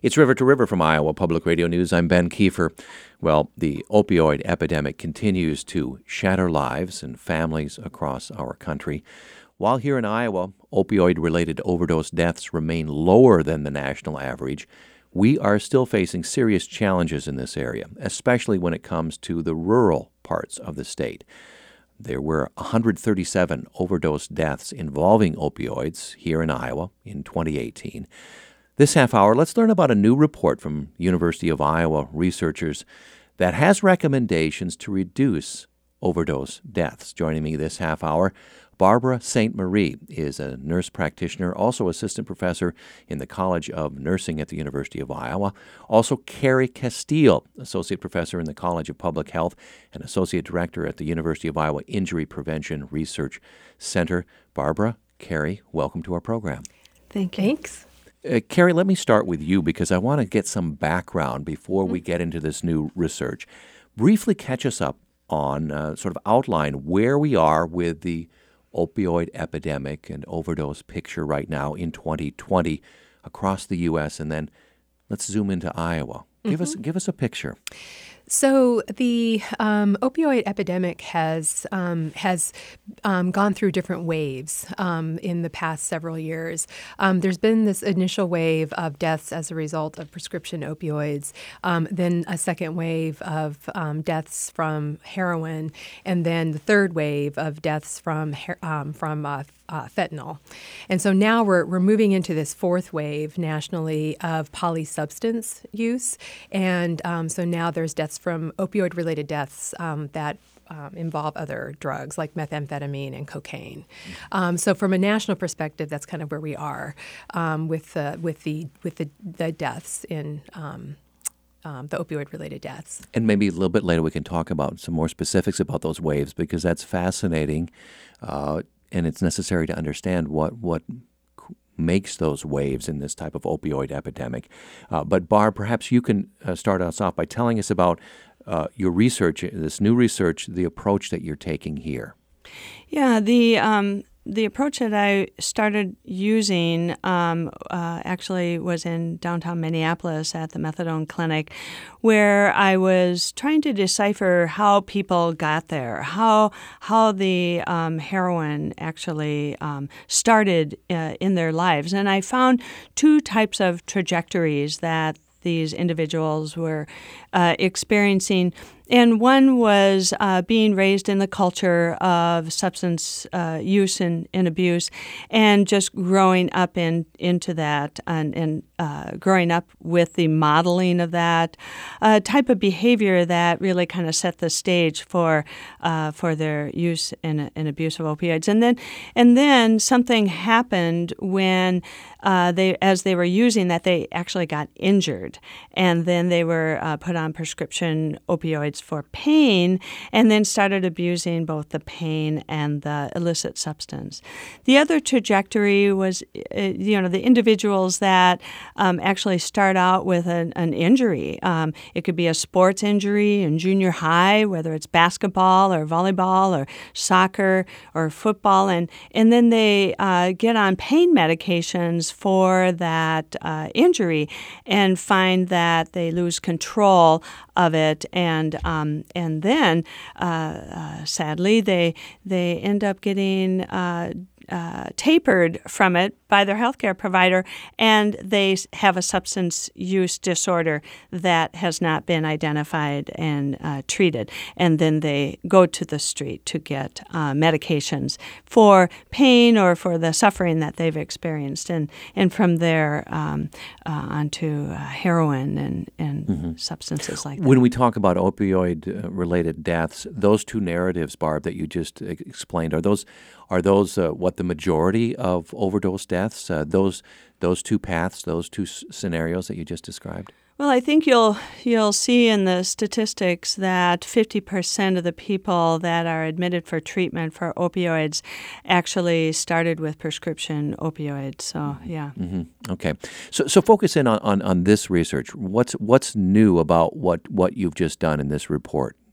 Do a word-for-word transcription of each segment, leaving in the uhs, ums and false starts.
It's River to River from Iowa Public Radio News. I'm Ben Kiefer. Well, the opioid epidemic continues to shatter lives and families across our country. While here in Iowa, opioid-related overdose deaths remain lower than the national average, we are still facing serious challenges in this area, especially when it comes to the rural parts of the state. There were one hundred thirty-seven overdose deaths involving opioids here in Iowa in twenty eighteen. This half hour, let's learn about a new report from University of Iowa researchers that has recommendations to reduce overdose deaths. Joining me this half hour, Barbara Saint Marie is a nurse practitioner, also assistant professor in the College of Nursing at the University of Iowa. Also, Carrie Castile, associate professor in the College of Public Health and associate director at the University of Iowa Injury Prevention Research Center. Barbara, Carrie, welcome to our program. Thank you. Thanks. Uh, Carrie, let me start with you because I want to get some background before mm-hmm. we get into this new research. Briefly catch us up on, uh, sort of outline where we are with the opioid epidemic and overdose picture right now in twenty twenty across the U S, and then let's zoom into Iowa. Give mm-hmm. us give us a picture. So the um, opioid epidemic has um, has um, gone through different waves um, in the past several years. Um, there's been this initial wave of deaths as a result of prescription opioids, um, then a second wave of um, deaths from heroin, and then the third wave of deaths from her- um, from uh, Uh, fentanyl. And so now we're we're moving into this fourth wave nationally of polysubstance use. And um, so now there's deaths from opioid-related deaths um, that um, involve other drugs like methamphetamine and cocaine. Um, so from a national perspective, that's kind of where we are um, with, uh, with the with the, the deaths in um, Um, the opioid-related deaths. And maybe a little bit later we can talk about some more specifics about those waves because that's fascinating, uh, and it's necessary to understand what what makes those waves in this type of opioid epidemic. Uh, but Barb, perhaps you can uh, start us off by telling us about uh, your research, this new research, the approach that you're taking here. Yeah, the um, the approach that I started using um, uh, actually was in downtown Minneapolis at the Methadone Clinic, where I was trying to decipher how people got there, how how the um, heroin actually um, started uh, in their lives. And I found two types of trajectories that these individuals were uh, experiencing. And one was uh, being raised in the culture of substance uh, use and, and abuse, and just growing up in into that, and, and uh, growing up with the modeling of that uh, type of behavior that really kind of set the stage for uh, for their use and, and abuse of opioids. And then and then something happened when uh, they, as they were using that, they actually got injured, and then they were uh, put on prescription opioids for pain, and then started abusing both the pain and the illicit substance. The other trajectory was, uh, you know, the individuals that um, actually start out with an, an injury. Um, it could be a sports injury in junior high, whether it's basketball or volleyball or soccer or football, and, and then they uh, get on pain medications for that uh, injury and find that they lose control of it, and um, and then uh, uh, sadly they they end up getting uh, uh, tapered from it by their healthcare provider, and they have a substance use disorder that has not been identified and uh, treated, and then they go to the street to get uh, medications for pain or for the suffering that they've experienced, and and from there um, uh, onto uh, heroin and and mm-hmm. substances like that. When we talk about opioid-related deaths, those two narratives, Barb, that you just explained, are those are those uh, what the majority of overdose deaths? Uh, those those two paths, those two s- scenarios that you just described? Well, I think you'll you'll see in the statistics that fifty percent of the people that are admitted for treatment for opioids actually started with prescription opioids. So, yeah. Mm-hmm. Okay. So so focus in on, on, on this research. What's what's new about what, what you've just done in this report? Mm-hmm.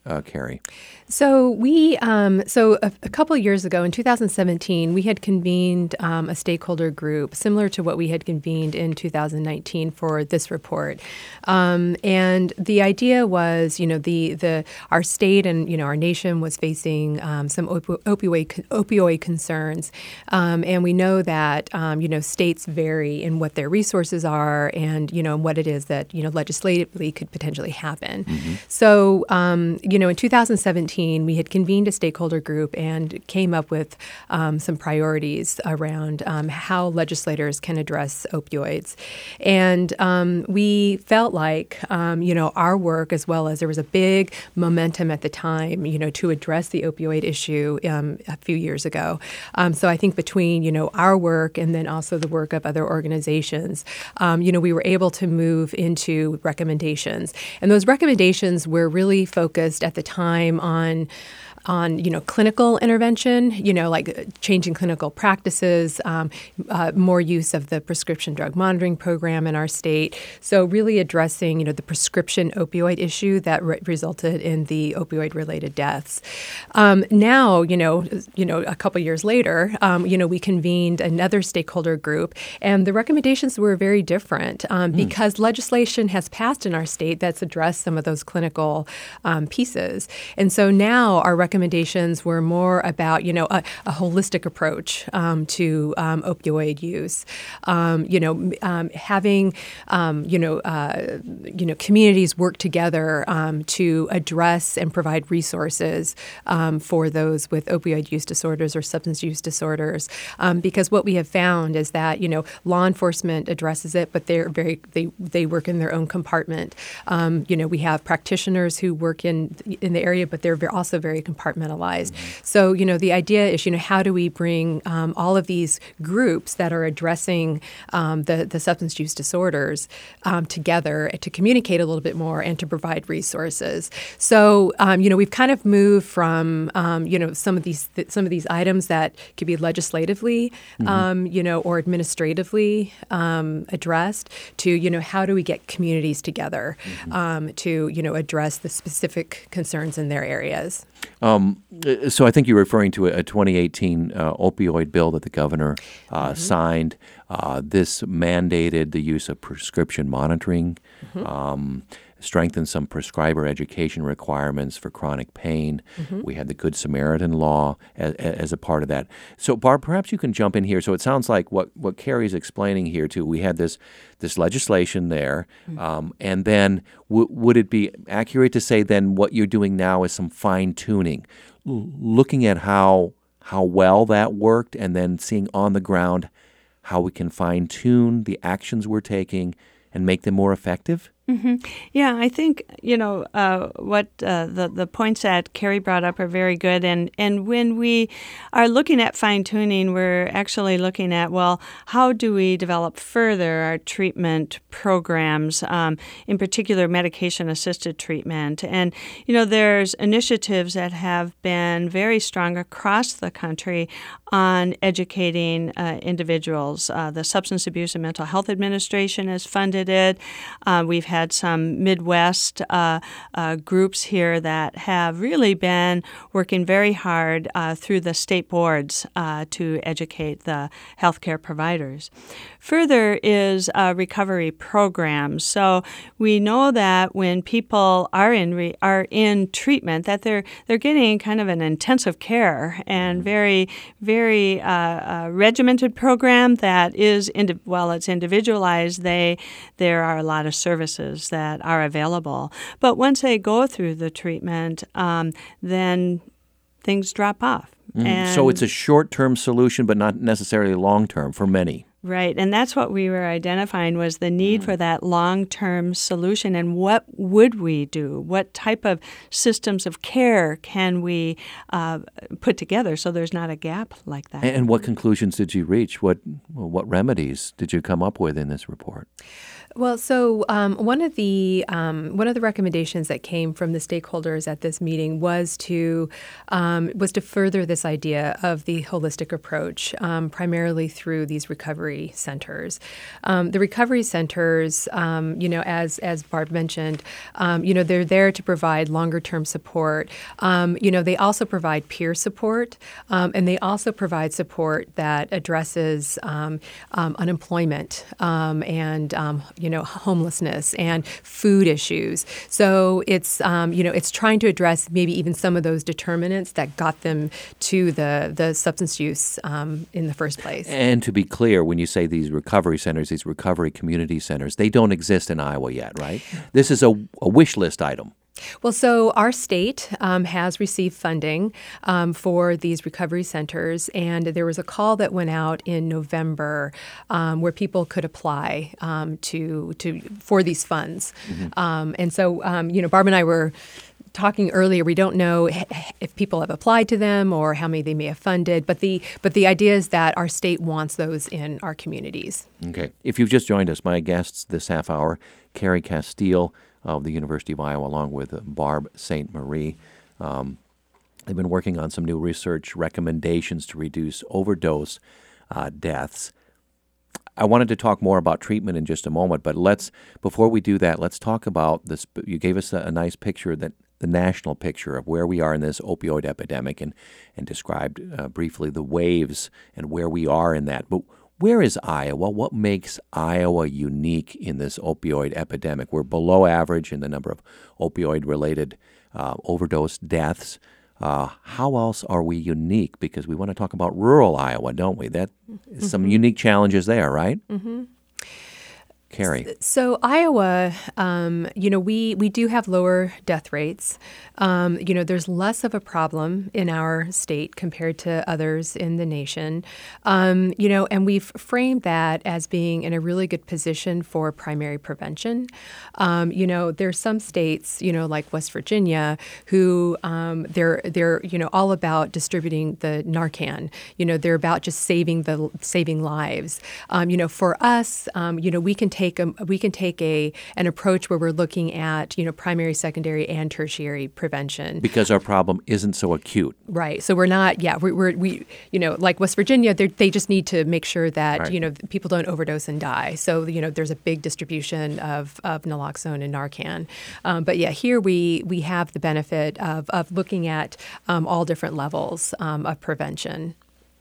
uh, Carrie? So we, um, so a, a couple of years ago, in two thousand seventeen, we had convened um, a stakeholder group similar to what we had convened in two thousand nineteen for this report, um, and the idea was, you know, the the our state and you know our nation was facing um, some opi- opioid opioid concerns, um, and we know that um, you know states vary in what their resources are and you know what it is that you know legislatively could potentially happen. Mm-hmm. So um, you know in two thousand seventeen. We had convened a stakeholder group and came up with um, some priorities around um, how legislators can address opioids. And um, we felt like, um, you know, our work, as well as there was a big momentum at the time, you know, to address the opioid issue um, a few years ago. Um, so I think between, you know, our work and then also the work of other organizations, um, you know, we were able to move into recommendations. And those recommendations were really focused at the time on on, you know, clinical intervention, you know, like changing clinical practices, um, uh, more use of the prescription drug monitoring program in our state. So really addressing, you know, the prescription opioid issue that re- resulted in the opioid-related deaths. Um, now, you know, you know, a couple years later, um, you know, we convened another stakeholder group, and the recommendations were very different um, mm. because legislation has passed in our state that's addressed some of those clinical um, pieces. And so now our recommendations recommendations were more about, you know, a, a holistic approach um, to um, opioid use. Um, you know, um, having, um, you know, uh, you know, communities work together um, to address and provide resources um, for those with opioid use disorders or substance use disorders. Um, because what we have found is that, you know, law enforcement addresses it, but they're very they they work in their own compartment. Um, you know, we have practitioners who work in in the area, but they're also very compartmentalized. Mm-hmm. So, you know, the idea is, you know, how do we bring um, all of these groups that are addressing um, the, the substance use disorders um, together to communicate a little bit more and to provide resources. So, um, you know, we've kind of moved from, um, you know, some of these th- some of these items that could be legislatively, mm-hmm. um, you know, or administratively um, addressed to, you know, how do we get communities together mm-hmm. um, to, you know, address the specific concerns in their areas. Um, so I think you're referring to a twenty eighteen uh, opioid bill that the governor uh, mm-hmm. signed. Uh, this mandated the use of prescription monitoring, mm-hmm. um, strengthened some prescriber education requirements for chronic pain. Mm-hmm. We had the Good Samaritan law as, as a part of that. So, Barb, perhaps you can jump in here. So it sounds like what, what Carrie's explaining here, too, we had this this legislation there, mm-hmm. um, and then w- would it be accurate to say then what you're doing now is some fine-tuning, l- looking at how how well that worked and then seeing on the ground how we can fine-tune the actions we're taking and make them more effective? Mm-hmm. Yeah, I think, you know, uh, what uh, the, the points that Carrie brought up are very good. And, and when we are looking at fine-tuning, we're actually looking at, well, how do we develop further our treatment programs, um, in particular medication-assisted treatment? And, you know, there's initiatives that have been very strong across the country on educating uh, individuals. Uh, the Substance Abuse and Mental Health Administration has funded it. Uh, we've had some Midwest uh, uh, groups here that have really been working very hard uh, through the state boards uh, to educate the healthcare providers. Further is uh, recovery programs. So we know that when people are in re- are in treatment, that they're they're getting kind of an intensive care and very very uh, uh, regimented program that is indi- while it's individualized, they there are a lot of services that are available. But once they go through the treatment, um, then things drop off. Mm. And so it's a short-term solution, but not necessarily long-term for many. Right, and that's what we were identifying was the need mm. for that long-term solution. And what would we do? What type of systems of care can we uh, put together so there's not a gap like that? And what conclusions did you reach? What what remedies did you come up with in this report? Well, so um, one of the um, one of the recommendations that came from the stakeholders at this meeting was to um, was to further this idea of the holistic approach, um, primarily through these recovery centers. Um, the recovery centers, um, you know, as as Barb mentioned, um, you know, they're there to provide longer term support. Um, you know, they also provide peer support, um, and they also provide support that addresses um, um, unemployment um, and um, you know, homelessness and food issues. So it's, um, you know, it's trying to address maybe even some of those determinants that got them to the, the substance use um, in the first place. And to be clear, when you say these recovery centers, these recovery community centers, they don't exist in Iowa yet, right? This is a, a wish list item. Well, so our state um, has received funding um, for these recovery centers, and there was a call that went out in November um, where people could apply um, to to for these funds. Mm-hmm. Um, and so, um, you know, Barb and I were talking earlier. We don't know if people have applied to them or how many they may have funded, but the but the idea is that our state wants those in our communities. Okay. If you've just joined us, my guests this half hour, Carrie Castile of the University of Iowa, along with Barb Saint Marie. Um, they've been working on some new research recommendations to reduce overdose uh, deaths. I wanted to talk more about treatment in just a moment, but let's before we do that, let's talk about this. You gave us a, a nice picture, that the national picture of where we are in this opioid epidemic, and and described uh, briefly the waves and where we are in that. But where is Iowa? What makes Iowa unique in this opioid epidemic? We're below average in the number of opioid-related uh, overdose deaths. Uh, how else are we unique? Because we want to talk about rural Iowa, don't we? That is mm-hmm. some unique challenges there, right? Mm-hmm. Carrie. So Iowa, um, you know, we, we do have lower death rates. Um, you know, there's less of a problem in our state compared to others in the nation. Um, you know, and we've framed that as being in a really good position for primary prevention. Um, you know, there's some states, you know, like West Virginia, who um, they're they're you know all about distributing the Narcan. You know, they're about just saving the saving lives. Um, you know, for us, um, you know, we can take Take a, we can take a an approach where we're looking at, you know, primary, secondary, and tertiary prevention, because our problem isn't so acute. Right. So we're not. Yeah. We're, we're we you know like West Virginia, they just need to make sure that right. you know people don't overdose and die. So you know there's a big distribution of, of naloxone and Narcan. Um, but yeah, here we we have the benefit of of looking at um, all different levels um, of prevention.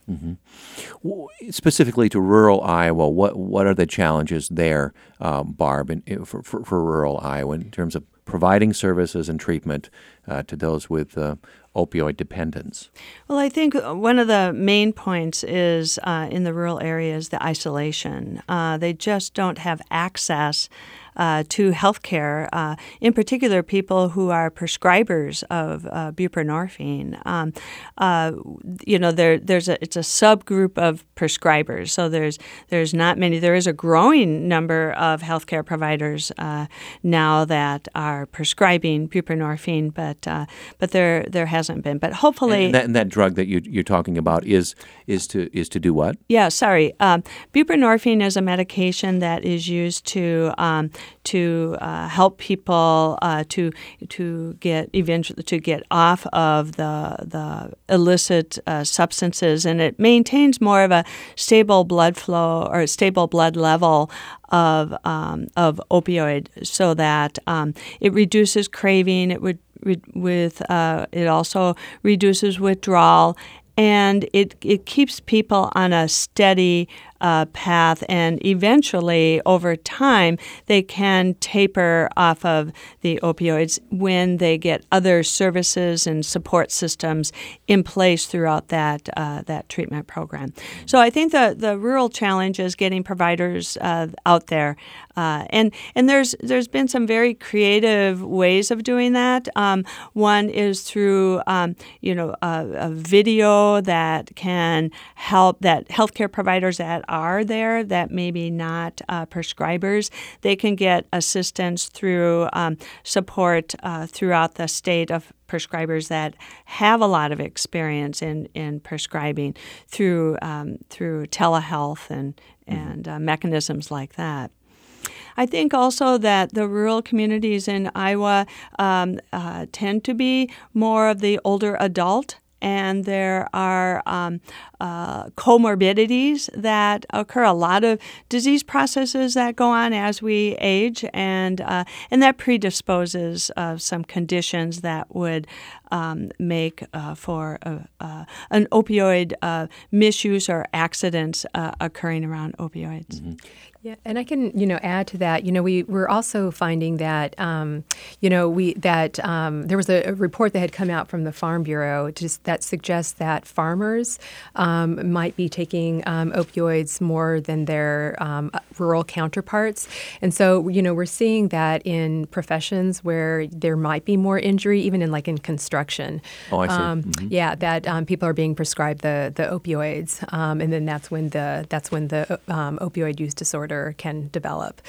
Mm-hmm. Specifically to rural Iowa, what what are the challenges there, um, Barb, in, for, for, for rural Iowa in terms of providing services and treatment uh, to those with uh, opioid dependence? Well, I think one of the main points is uh, in the rural areas, the isolation. Uh, they just don't have access Uh, to health care, uh, in particular people who are prescribers of uh, buprenorphine. Um, uh, you know, there, there's a it's a subgroup of prescribers, so there's there's not many. There is a growing number of healthcare providers uh, now that are prescribing buprenorphine, but uh, but there there hasn't been. But hopefully, and that, and that drug that you, you're talking about is is to is to do what? Yeah, sorry. Um, buprenorphine is a medication that is used to um, to uh, help people uh, to to get eventually to get off of the the illicit uh, substances, and it maintains more of a stable blood flow or a stable blood level of um, of opioid, so that um, it reduces craving. It would re- with uh, it also reduces withdrawal. And it, it keeps people on a steady uh, path, and eventually, over time, they can taper off of the opioids when they get other services and support systems in place throughout that uh, that treatment program. So I think the, the rural challenge is getting providers uh, out there, uh, and and there's there's been some very creative ways of doing that. Um, one is through um, you know a, a video that can help that healthcare providers that are there that maybe not uh, prescribers, they can get assistance through um, support uh, throughout the state of prescribers that have a lot of experience in, in prescribing through um, through telehealth and and uh, mechanisms like that. I think also that the rural communities in Iowa um, uh, tend to be more of the older adult, and there are um, uh, comorbidities that occur, a lot of disease processes that go on as we age, and uh, and that predisposes uh, some conditions that would um, make uh, for a, uh, an opioid uh, misuse or accidents uh, occurring around opioids. Mm-hmm. Yeah, and I can, you know, add to that. You know, we we're also finding that, um, you know, we that um, there was a, a report that had come out from the Farm Bureau just that suggests that farmers um, might be taking um, opioids more than their um, rural counterparts, and so you know we're seeing that in professions where there might be more injury, even in like in construction. Oh, I see. Um, mm-hmm. Yeah, that um, people are being prescribed the the opioids, um, and then that's when the that's when the um, opioid use disorder can develop.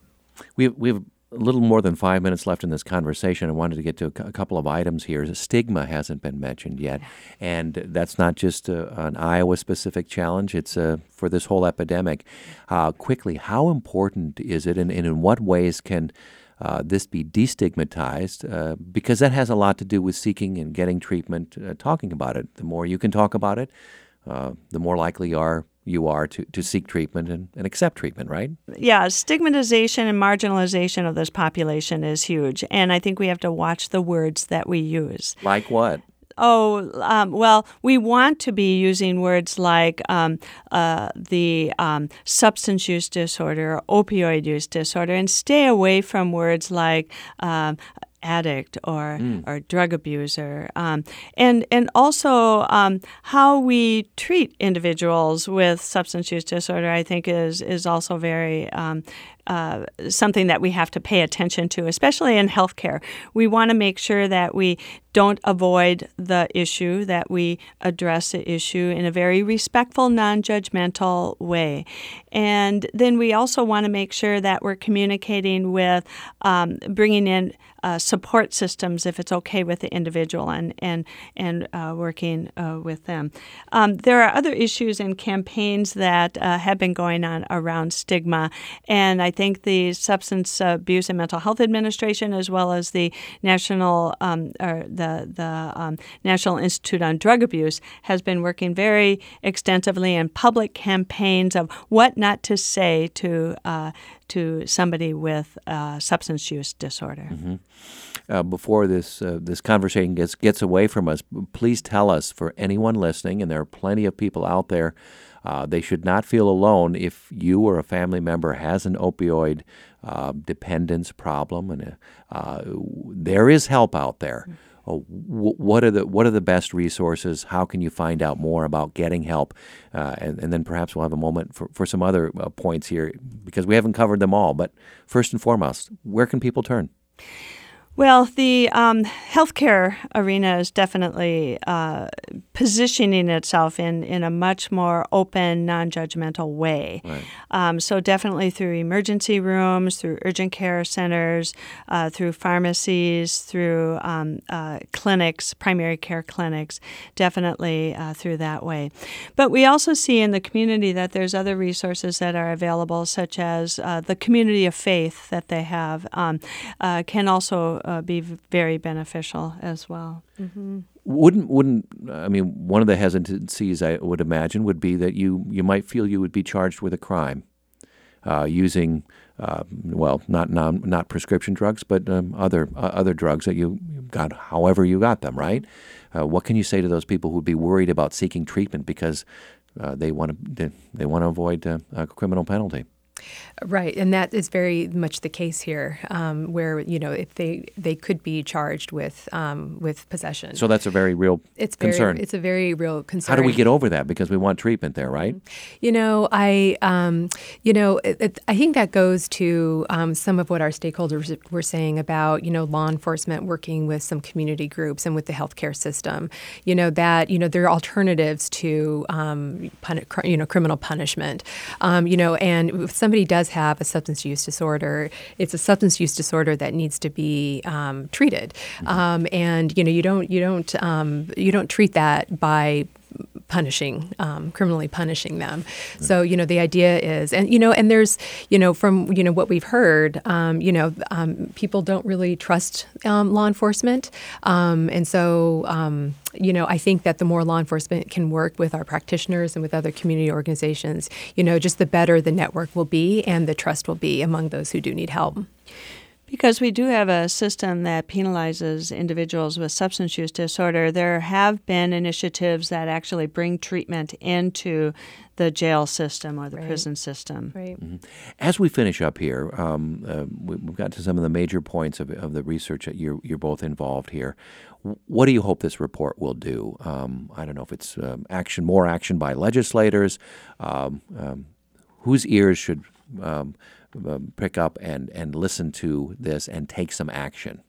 We have, we have a little more than five minutes left in this conversation. I wanted to get to a, a couple of items here. Stigma hasn't been mentioned yet, and that's not just a, an Iowa-specific challenge. It's uh, for this whole epidemic. Uh, quickly, how important is it, and, and in what ways can uh, this be destigmatized? Uh, because that has a lot to do with seeking and getting treatment, uh, talking about it. The more you can talk about it, uh, the more likely you are you are to, to seek treatment and, and accept treatment, right? Yeah, stigmatization and marginalization of this population is huge. And I think we have to watch the words that we use. Like what? Oh, um, well, we want to be using words like um, uh, the um, substance use disorder, opioid use disorder, and stay away from words like um, addict or mm. or drug abuser, um, and and also um, how we treat individuals with substance use disorder, I think is is also very um, uh, something that we have to pay attention to, especially in healthcare. We want to make sure that we don't avoid the issue, that we address the issue in a very respectful, non-judgmental way. And then we also want to make sure that we're communicating with, um, bringing in uh, support systems if it's okay with the individual, and and and uh, working uh, with them. Um, there are other issues and campaigns that uh, have been going on around stigma, and I think the Substance Abuse and Mental Health Administration, as well as the National um, or the the um, National Institute on Drug Abuse, has been working very extensively in public campaigns of what not to say to uh, to somebody with uh, substance use disorder. Mm-hmm. Uh, before this uh, this conversation gets gets away from us, please tell us, for anyone listening, and there are plenty of people out there, uh, they should not feel alone if you or a family member has an opioid uh, dependence problem, and uh, there is help out there. Mm-hmm. Uh, what are the what are the best resources? How can you find out more about getting help? Uh, and, and then perhaps we'll have a moment for, for some other uh, points here, because we haven't covered them all. But first and foremost, where can people turn? Well, the um, healthcare arena is definitely uh, positioning itself in, in a much more open, non-judgmental way. Right. Um, so definitely through emergency rooms, through urgent care centers, uh, through pharmacies, through um, uh, clinics, primary care clinics, definitely uh, through that way. But we also see in the community that there's other resources that are available, such as uh, the community of faith that they have um, uh, can also Uh, be very beneficial as well. Mm-hmm. Wouldn't wouldn't I mean one of the hesitancies I would imagine would be that you you might feel you would be charged with a crime uh, using uh, well not non, not prescription drugs, but um, other uh, other drugs that you got however you got them, right? Uh, what can you say to those people who'd be worried about seeking treatment because uh, they want to they, they want to avoid uh, a criminal penalty? Right, and that is very much the case here, um, where you know if they they could be charged with um, with possession. So that's a very real it's concern. Very, it's a very real concern. How do we get over that? Because we want treatment there, right? You know, I um, you know it, it, I think that goes to um, some of what our stakeholders were saying about you know law enforcement working with some community groups and with the healthcare system. You know that you know there are alternatives to um, pun- you know criminal punishment. Um, you know, and if somebody does have a substance use disorder, it's a substance use disorder that needs to be um, treated, mm-hmm. um, and you know you don't you don't um, you don't treat that by punishing, um, criminally punishing them. Mm-hmm. So, you know, the idea is, and, you know, and there's, you know, from, you know, what we've heard, um, you know, um, people don't really trust um, law enforcement. Um, and so, um, you know, I think that the more law enforcement can work with our practitioners and with other community organizations, you know, just the better the network will be and the trust will be among those who do need help. Because we do have a system that penalizes individuals with substance use disorder, there have been initiatives that actually bring treatment into the jail system or the right. prison system. Right. Mm-hmm. As we finish up here, um, uh, we've got to some of the major points of, of the research that you're, you're both involved here. What do you hope this report will do? Um, I don't know if it's um, action, more action by legislators. Um, um, whose ears should um, Um, pick up and, and listen to this and take some action?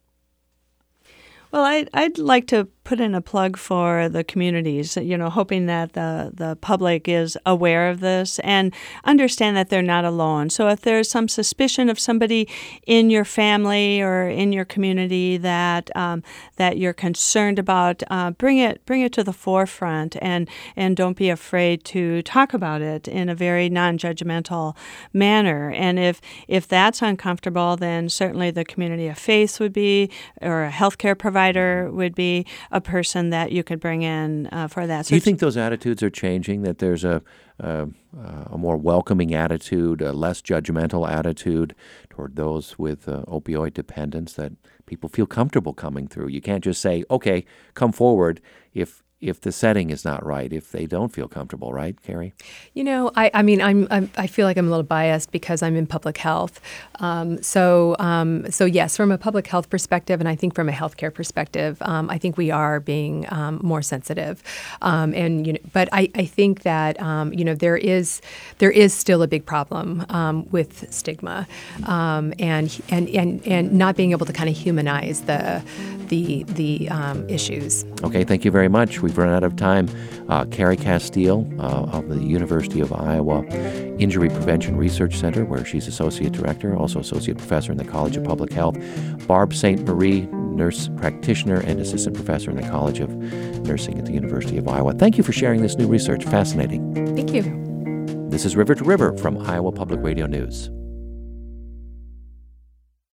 Well, I'd, I'd like to put in a plug for the communities, you know, hoping that the, the public is aware of this and understand that they're not alone. So if there's some suspicion of somebody in your family or in your community that um, that you're concerned about, uh, bring it bring it to the forefront and, and don't be afraid to talk about it in a very non-judgmental manner. And if if that's uncomfortable, then certainly the community of faith would be, or a healthcare provider would be a person that you could bring in uh, for that. So do you think those attitudes are changing, that there's a, a, a more welcoming attitude, a less judgmental attitude toward those with uh, opioid dependence, that people feel comfortable coming through? You can't just say, okay, come forward if if the setting is not right, if they don't feel comfortable, right, Carrie? You know, I, I mean, I'm, I'm I feel like I'm a little biased because I'm in public health. Um, so um, so yes, from a public health perspective, and I think from a healthcare perspective, um, I think we are being um, more sensitive. Um, and you know, but I, I think that um, you know there is there is still a big problem um, with stigma um, and and and and not being able to kind of humanize the the the um, issues. Okay, thank you very much. We've run out of time. Uh, Carrie Castile uh, of the University of Iowa Injury Prevention Research Center, where she's Associate Director, also Associate Professor in the College of Public Health. Barb Saint Marie, Nurse Practitioner and Assistant Professor in the College of Nursing at the University of Iowa. Thank you for sharing this new research. Fascinating. Thank you. This is River to River from Iowa Public Radio News.